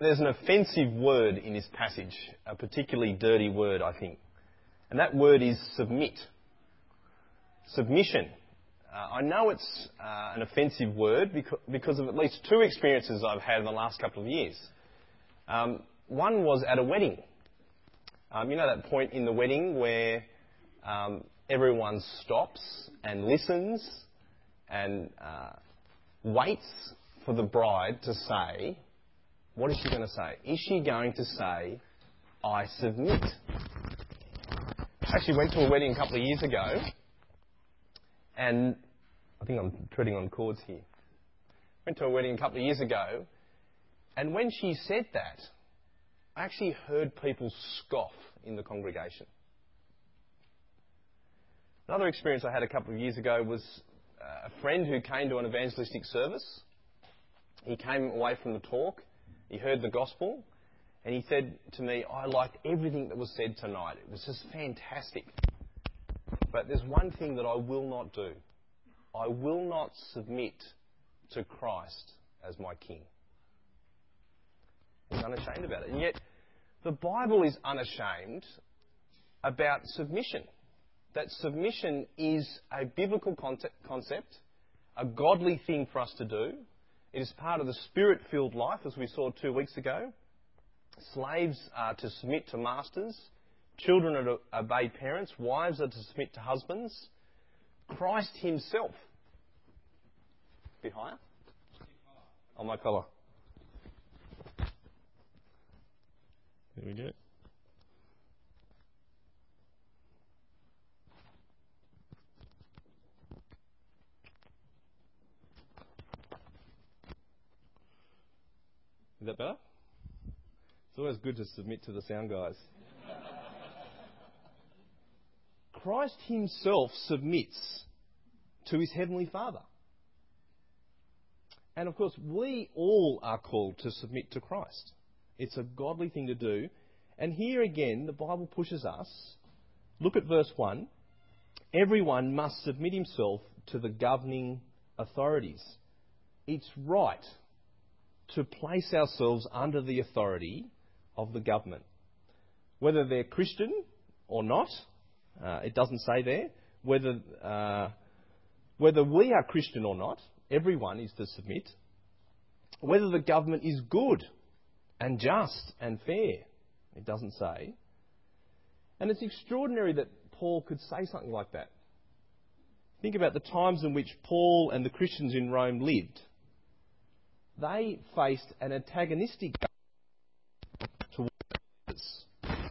There's an offensive word in this passage, a particularly dirty word, I think. And that word is submit. Submission. I know it's an offensive word because of at least two experiences I've had in the last couple of years. One was at a wedding. You know that point in the wedding where everyone stops and listens and waits for the bride to say, what is she going to say? Is she going to say, I submit? I actually went to a wedding a couple of years ago, and I think I'm treading on cords here. Went to a wedding a couple of years ago, and when she said that, I actually heard people scoff in the congregation. Another experience I had a couple of years ago was a friend who came to an evangelistic service. He came away from the talk, he heard the gospel, and he said to me, I liked everything that was said tonight. It was just fantastic. But there's one thing that I will not do. I will not submit to Christ as my King. He's unashamed about it. And yet, the Bible is unashamed about submission. That submission is a biblical concept, a godly thing for us to do. It is part of the Spirit-filled life, as we saw 2 weeks ago. Slaves are to submit to masters. Children are to obey parents. Wives are to submit to husbands. Christ himself. A bit higher? On my collar. There we go. Is that better? It's always good to submit to the sound guys. Christ himself submits to his heavenly Father. And of course, we all are called to submit to Christ. It's a godly thing to do. And here again, the Bible pushes us. Look at verse 1. Everyone must submit himself to the governing authorities. It's right to place ourselves under the authority of the government. Whether they're Christian or not, it doesn't say there. Whether we are Christian or not, everyone is to submit. Whether the government is good and just and fair, it doesn't say. And it's extraordinary that Paul could say something like that. Think about the times in which Paul and the Christians in Rome lived. They faced an antagonistic government towards others.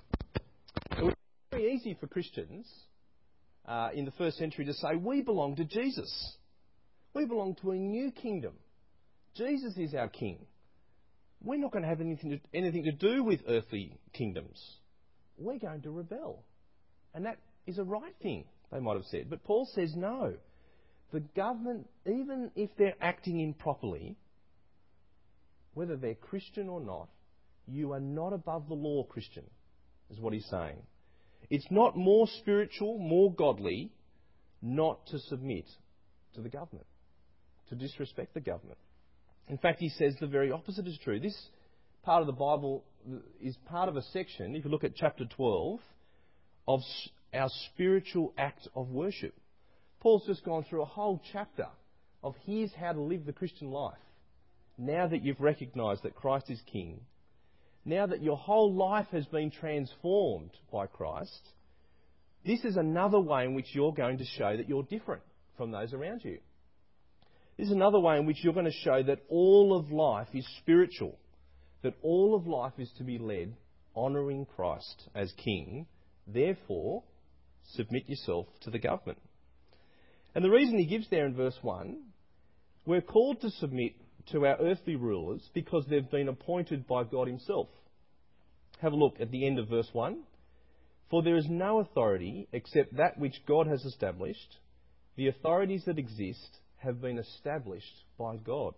It was very easy for Christians in the first century to say, we belong to Jesus. We belong to a new kingdom. Jesus is our king. We're not going to have anything to do with earthly kingdoms. We're going to rebel. And that is a right thing, they might have said. But Paul says no. The government, even if they're acting improperly, whether they're Christian or not, you are not above the law, Christian, is what he's saying. It's not more spiritual, more godly, not to submit to the government, to disrespect the government. In fact, he says the very opposite is true. This part of the Bible is part of a section, if you look at chapter 12, of our spiritual act of worship. Paul's just gone through a whole chapter of here's how to live the Christian life. Now that you've recognised that Christ is King, now that your whole life has been transformed by Christ, this is another way in which you're going to show that you're different from those around you. This is another way in which you're going to show that all of life is spiritual, that all of life is to be led honouring Christ as King. Therefore, submit yourself to the government. And the reason he gives there in verse 1, we're called to submit to our earthly rulers because they've been appointed by God himself. Have a look at the end of verse 1. For there is no authority except that which God has established. The authorities that exist have been established by God.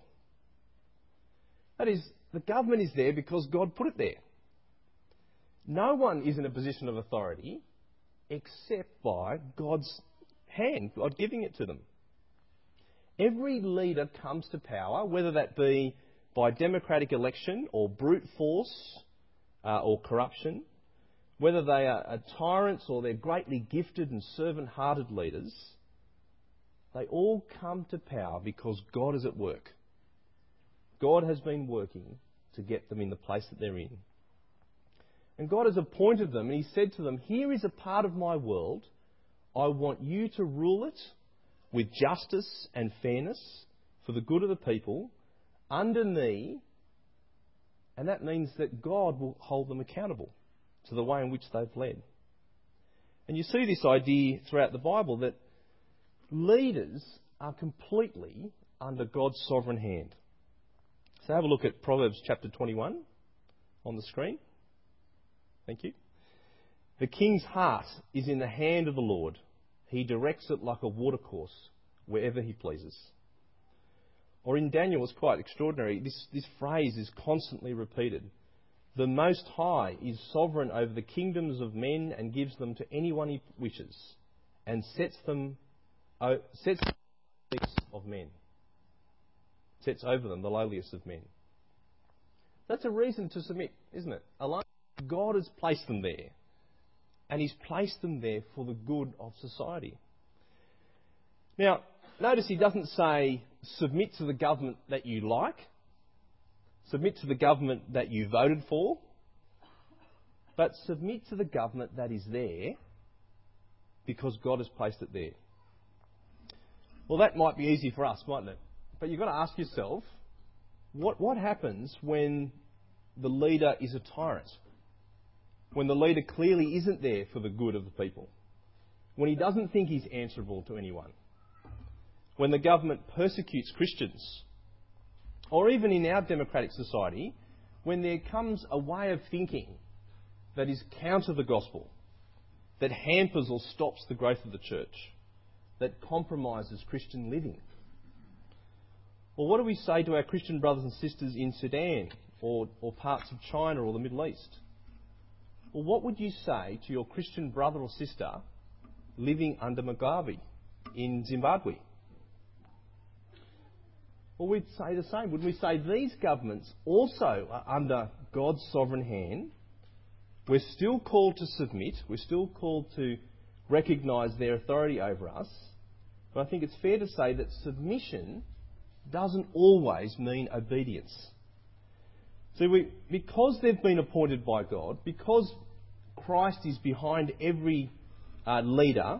That is, the government is there because God put it there. No one is in a position of authority except by God's hand, God giving it to them. Every leader comes to power, whether that be by democratic election or brute force or corruption, whether they are tyrants or they're greatly gifted and servant-hearted leaders, they all come to power because God is at work. God has been working to get them in the place that they're in. And God has appointed them, and He said to them, here is a part of my world. I want you to rule it with justice and fairness for the good of the people under me. And that means that God will hold them accountable to the way in which they've led. And you see this idea throughout the Bible that leaders are completely under God's sovereign hand. So have a look at Proverbs chapter 21 on the screen. Thank you. The king's heart is in the hand of the Lord. He directs it like a watercourse wherever He pleases. Or in Daniel, it's quite extraordinary. This phrase is constantly repeated. The Most High is sovereign over the kingdoms of men and gives them to anyone He wishes, and sets the lowliest of men. Sets over them the lowliest of men. That's a reason to submit, isn't it? Alone, God has placed them there. And He's placed them there for the good of society. Now, notice He doesn't say, submit to the government that you like, submit to the government that you voted for, but submit to the government that is there because God has placed it there. Well, that might be easy for us, mightn't it? But you've got to ask yourself, what happens when the leader is a tyrant? When the leader clearly isn't there for the good of the people? When he doesn't think he's answerable to anyone? When the government persecutes Christians? Or even in our democratic society, when there comes a way of thinking that is counter the gospel, that hampers or stops the growth of the church, that compromises Christian living? Well, what do we say to our Christian brothers and sisters in Sudan or parts of China or the Middle East? Well, what would you say to your Christian brother or sister living under Mugabe in Zimbabwe? Well, we'd say the same. Would we say these governments also are under God's sovereign hand? We're still called to submit. We're still called to recognise their authority over us. But I think it's fair to say that submission doesn't always mean obedience. See, because they've been appointed by God, because Christ is behind every leader,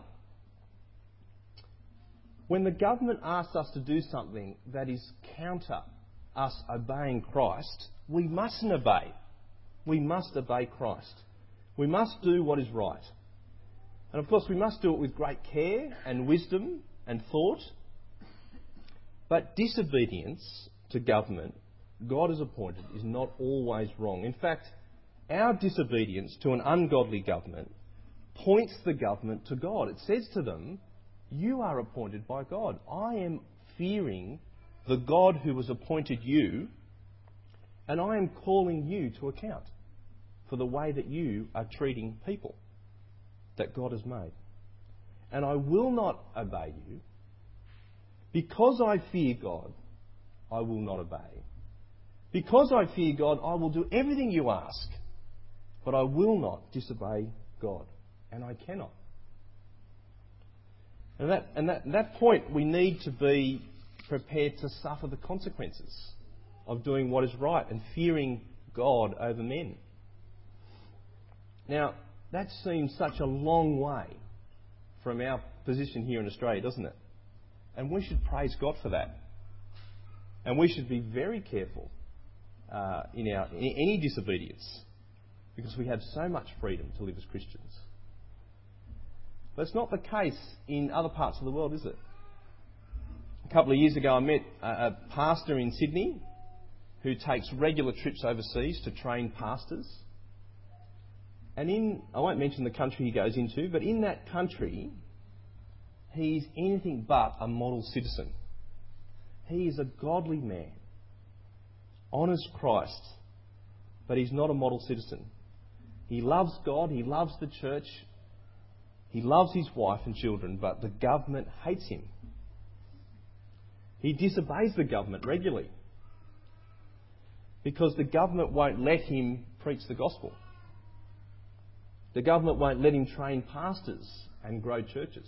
when the government asks us to do something that is counter us obeying Christ, we mustn't obey. We must obey Christ. We must do what is right. And of course we must do it with great care and wisdom and thought. But disobedience to government God has appointed is not always wrong. In fact, our disobedience to an ungodly government points the government to God. It says to them, you are appointed by God. I am fearing the God who has appointed you, and I am calling you to account for the way that you are treating people that God has made. And I will not obey you. Because I fear God, I will not obey. Because I fear God, I will do everything you ask, but I will not disobey God, and I cannot. And at that point, we need to be prepared to suffer the consequences of doing what is right and fearing God over men. Now, that seems such a long way from our position here in Australia, doesn't it? And we should praise God for that. And we should be very careful in any disobedience, because we have so much freedom to live as Christians. But it's not the case in other parts of the world, is it? A couple of years ago I met a pastor in Sydney who takes regular trips overseas to train pastors. And I won't mention the country he goes into, but in that country he's anything but a model citizen. He is a godly man, honours Christ, but he's not a model citizen. He loves God, he loves the church, he loves his wife and children, but the government hates him. He disobeys the government regularly. because the government won't let him preach the gospel. The government won't let him train pastors and grow churches.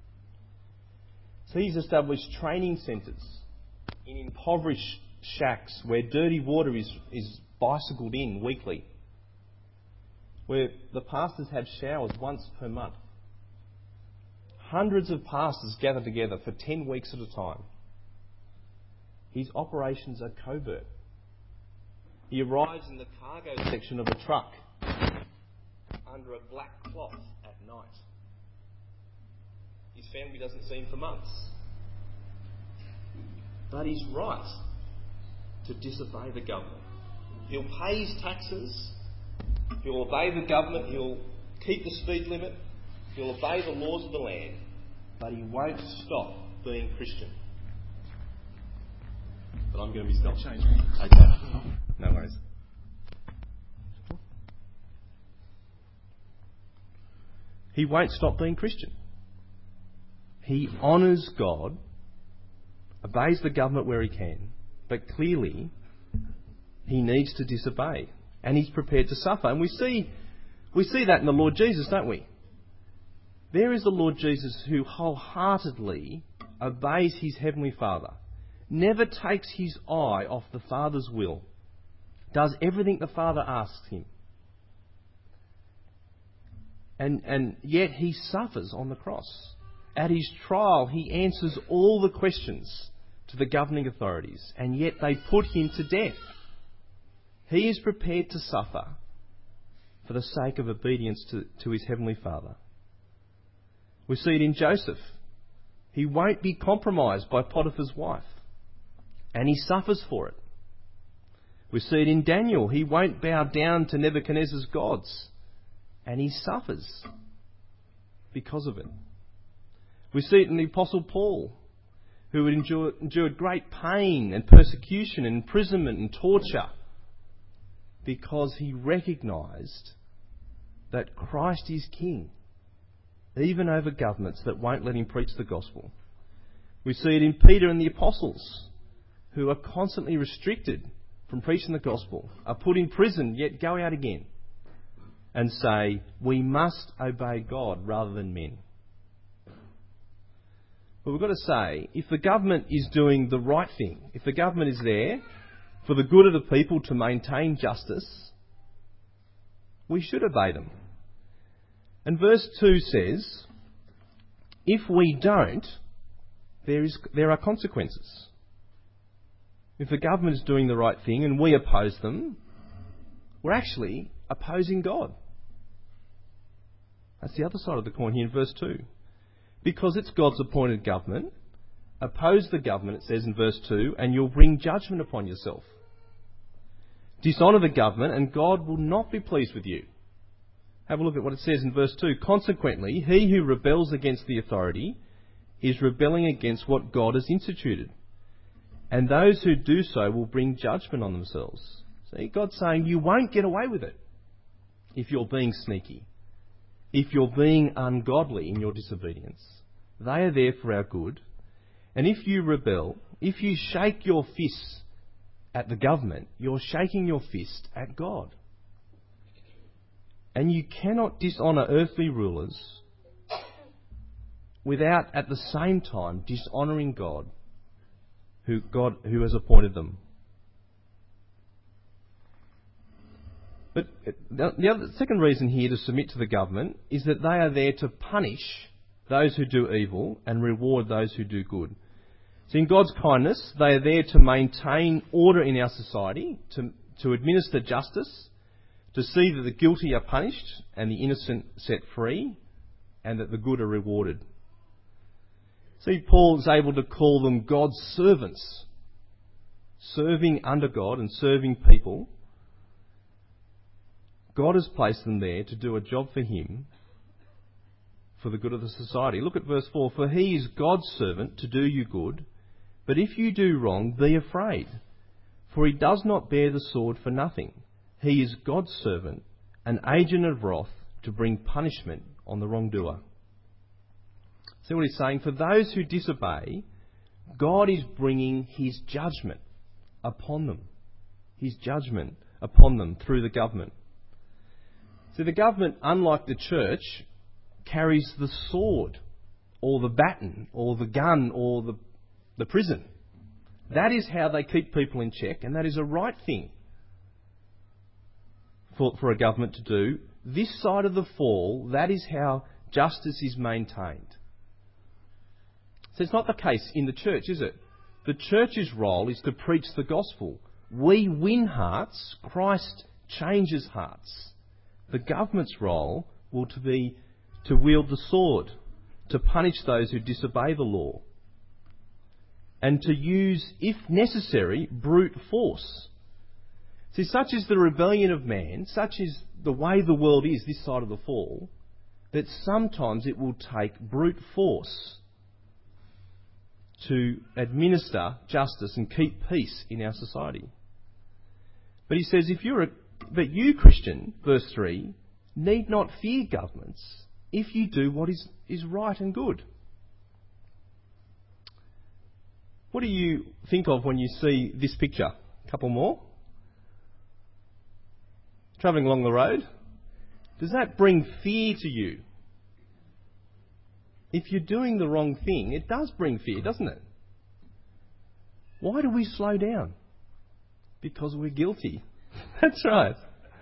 So he's established training centres in impoverished shacks where dirty water is bicycled in weekly, where the pastors have showers once per month. Hundreds of pastors gather together for 10 weeks at a time. His operations are covert. He arrives in the cargo section of a truck under a black cloth at night. His family doesn't see him for months. But he's right to disobey the government. He'll pay his taxes, he'll obey the government, he'll keep the speed limit, he'll obey the laws of the land, but he won't stop being Christian. But I'm going to be stopped. Okay. No worries. He won't stop being Christian. He honours God, obeys the government where he can, but clearly he needs to disobey, and he's prepared to suffer. And we see that in the Lord Jesus, don't we? There is the Lord Jesus who wholeheartedly obeys his heavenly Father, never takes his eye off the Father's will, does everything the Father asks him. And yet he suffers on the cross. At his trial, he answers all the questions to the governing authorities, and yet they put him to death. He is prepared to suffer for the sake of obedience to his heavenly Father. We see it in Joseph. He won't be compromised by Potiphar's wife, and he suffers for it. We see it in Daniel. He won't bow down to Nebuchadnezzar's gods, and he suffers because of it. We see it in the Apostle Paul, who had endured great pain and persecution and imprisonment and torture because he recognised that Christ is King, even over governments that won't let him preach the gospel. We see it in Peter and the apostles, who are constantly restricted from preaching the gospel, are put in prison, yet go out again and say, we must obey God rather than men. But we've got to say, if the government is doing the right thing, if the government is there for the good of the people to maintain justice, we should obey them. And verse 2 says, if we don't, there are consequences. If the government is doing the right thing and we oppose them, we're actually opposing God. That's the other side of the coin here in verse 2. Because it's God's appointed government, oppose the government, it says in verse 2, and you'll bring judgment upon yourself. Dishonour the government and God will not be pleased with you. Have a look at what it says in verse 2. Consequently, he who rebels against the authority is rebelling against what God has instituted. And those who do so will bring judgment on themselves. See, God's saying you won't get away with it if you're being sneaky, if you're being ungodly in your disobedience. They are there for our good. And if you rebel, if you shake your fist at the government, you're shaking your fist at God. And you cannot dishonour earthly rulers without at the same time dishonouring God who has appointed them. But the second reason here to submit to the government is that they are there to punish those who do evil and reward those who do good. So in God's kindness, they are there to maintain order in our society, to administer justice, to see that the guilty are punished and the innocent set free, and that the good are rewarded. See, Paul is able to call them God's servants, serving under God and serving people. God has placed them there to do a job for him, for the good of the society. Look at verse 4. For he is God's servant to do you good, but if you do wrong, be afraid. For he does not bear the sword for nothing. He is God's servant, an agent of wrath to bring punishment on the wrongdoer. See what he's saying? For those who disobey, God is bringing his judgment upon them. his judgment upon them through the government. So the government, unlike the church, carries the sword or the baton or the gun or the prison. That is how they keep people in check, and that is a right thing for a government to do. This side of the fall, that is how justice is maintained. So it's not the case in the church, is it? The church's role is to preach the gospel. We win hearts. Christ changes hearts. The government's role will be to wield the sword, to punish those who disobey the law, and to use, if necessary, brute force. See, such is the rebellion of man, such is the way the world is this side of the fall, that sometimes it will take brute force to administer justice and keep peace in our society. But he says, but you, Christian, verse 3, need not fear governments if you do what is right and good. What do you think of when you see this picture? A couple more. Travelling along the road. Does that bring fear to you? If you're doing the wrong thing, it does bring fear, doesn't it? Why do we slow down? Because we're guilty. That's right.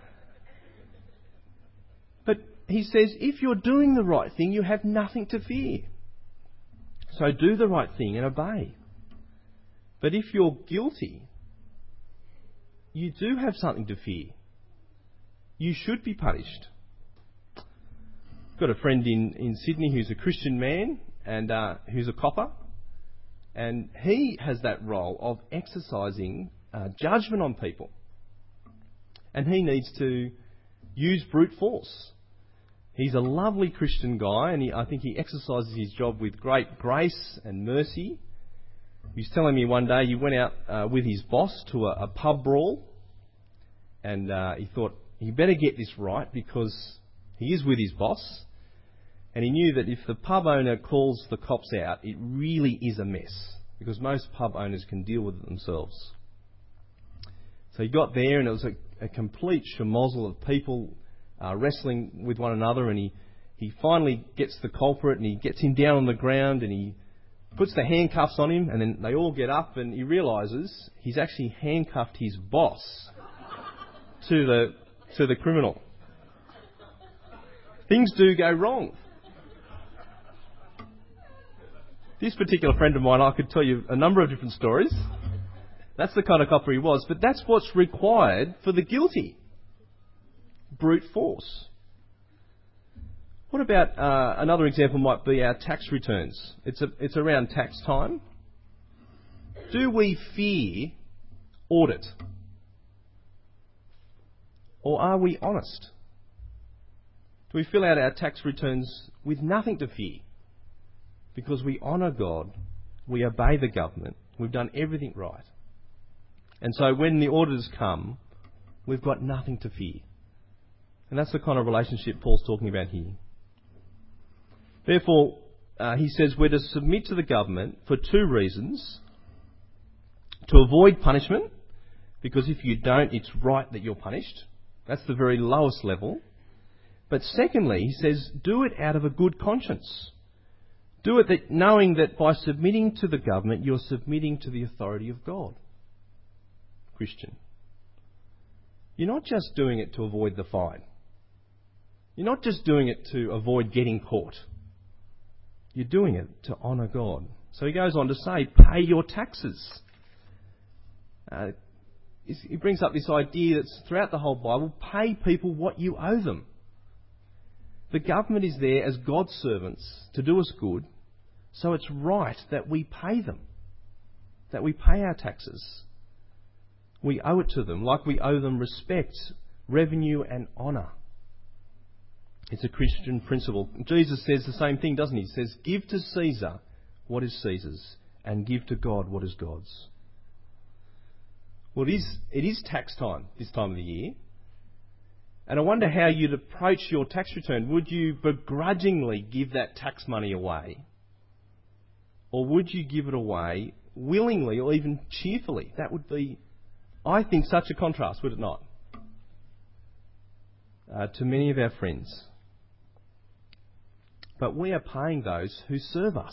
But he says, if you're doing the right thing, you have nothing to fear. So do the right thing and obey. But if you're guilty, you do have something to fear. You should be punished. I've got a friend in Sydney who's a Christian man and who's a copper. And he has that role of exercising judgment on people. And he needs to use brute force. He's a lovely Christian guy, and I think he exercises his job with great grace and mercy. He was telling me one day he went out with his boss to a pub brawl, and he thought he better get this right because he is with his boss, and he knew that if the pub owner calls the cops out, it really is a mess, because most pub owners can deal with it themselves. So he got there, and it was a complete schmozzle of people wrestling with one another, and he finally gets the culprit, and he gets him down on the ground, and he puts the handcuffs on him, and then they all get up, and he realises he's actually handcuffed his boss to the criminal. Things do go wrong. This particular friend of mine, I could tell you a number of different stories. That's the kind of copper he was, but that's what's required for the guilty. Brute force. What about another example might be our tax returns. It's around tax time. Do we fear audit? Or are we honest? Do we fill out our tax returns with nothing to fear? Because we honour God, we obey the government, we've done everything right. And so when the auditors come, we've got nothing to fear. And that's the kind of relationship Paul's talking about here. Therefore, he says we're to submit to the government for two reasons. To avoid punishment, because if you don't, it's right that you're punished. That's the very lowest level. But secondly, he says, do it out of a good conscience. Do it knowing that by submitting to the government, you're submitting to the authority of God. Christian. You're not just doing it to avoid the fine. You're not just doing it to avoid getting caught. You're doing it to honour God. So he goes on to say, pay your taxes. He brings up this idea that's throughout the whole Bible, pay people what you owe them. The government is there as God's servants to do us good, so it's right that we pay them, that we pay our taxes. We owe it to them, like we owe them respect, revenue and honour. It's a Christian principle. Jesus says the same thing, doesn't he? He says, give to Caesar what is Caesar's, and give to God what is God's. Well, it is tax time this time of the year. And I wonder how you'd approach your tax return. Would you begrudgingly give that tax money away? Or would you give it away willingly or even cheerfully? That would be I think, such a contrast, would it not, to many of our friends. But we are paying those who serve us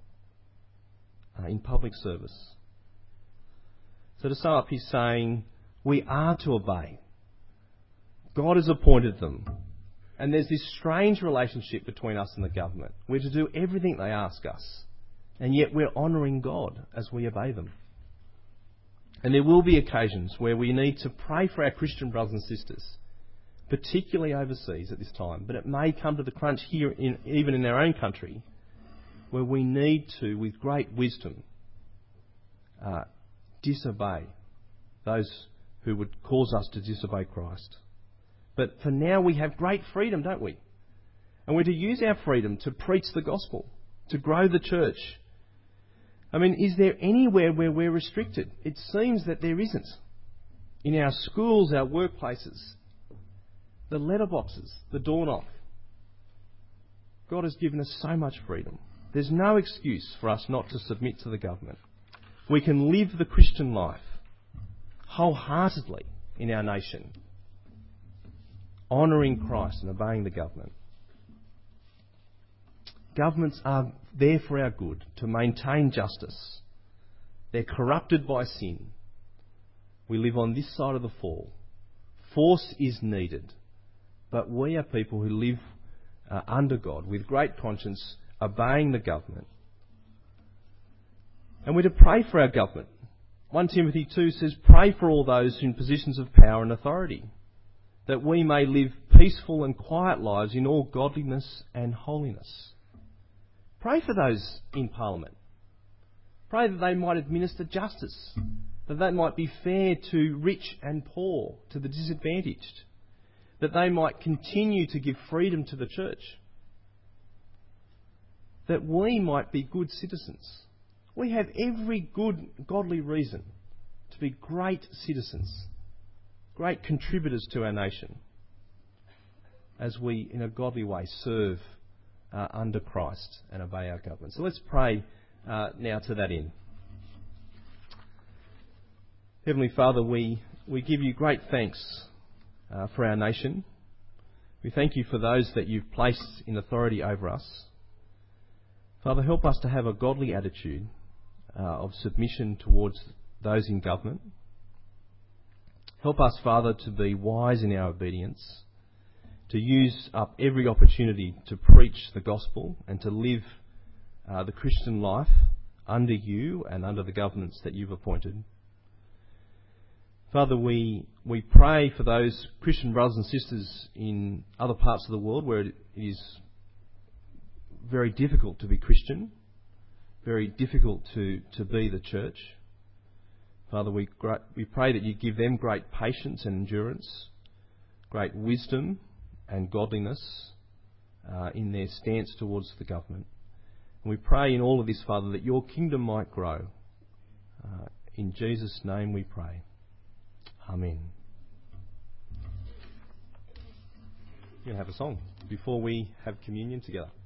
in public service. So to sum up, he's saying we are to obey. God has appointed them. And there's this strange relationship between us and the government. We're to do everything they ask us. And yet we're honouring God as we obey them. And there will be occasions where we need to pray for our Christian brothers and sisters, particularly overseas at this time. But it may come to the crunch here, even in our own country, where we need to, with great wisdom, disobey those who would cause us to disobey Christ. But for now we have great freedom, don't we? And we're to use our freedom to preach the gospel, to grow the church. I mean, is there anywhere where we're restricted? It seems that there isn't. In our schools, our workplaces, the letterboxes, the door knock. God has given us so much freedom. There's no excuse for us not to submit to the government. We can live the Christian life wholeheartedly in our nation, honouring Christ and obeying the government. Governments are there for our good, to maintain justice. They're corrupted by sin. We live on this side of the fall. Force is needed. But we are people who live under God with great conscience, obeying the government. And we're to pray for our government. 1 Timothy 2 says, pray for all those in positions of power and authority, that we may live peaceful and quiet lives in all godliness and holiness. Pray for those in Parliament. Pray that they might administer justice, that they might be fair to rich and poor, to the disadvantaged, that they might continue to give freedom to the church, that we might be good citizens. We have every good, godly reason to be great citizens, great contributors to our nation, as we, in a godly way, serve under Christ and obey our government. So let's pray now to that end. Heavenly Father, we give you great thanks for our nation. We thank you for those that you've placed in authority over us. Father, help us to have a godly attitude of submission towards those in government. Help us, Father, to be wise in our obedience, to use up every opportunity to preach the gospel and to live the Christian life under you and under the governments that you've appointed. Father, we pray for those Christian brothers and sisters in other parts of the world where it is very difficult to be Christian, very difficult to be the church. Father, we pray that you give them great patience and endurance, great wisdom and godliness in their stance towards the government. And we pray in all of this, Father, that your kingdom might grow. In Jesus' name we pray. Amen. We're going to have a song before we have communion together.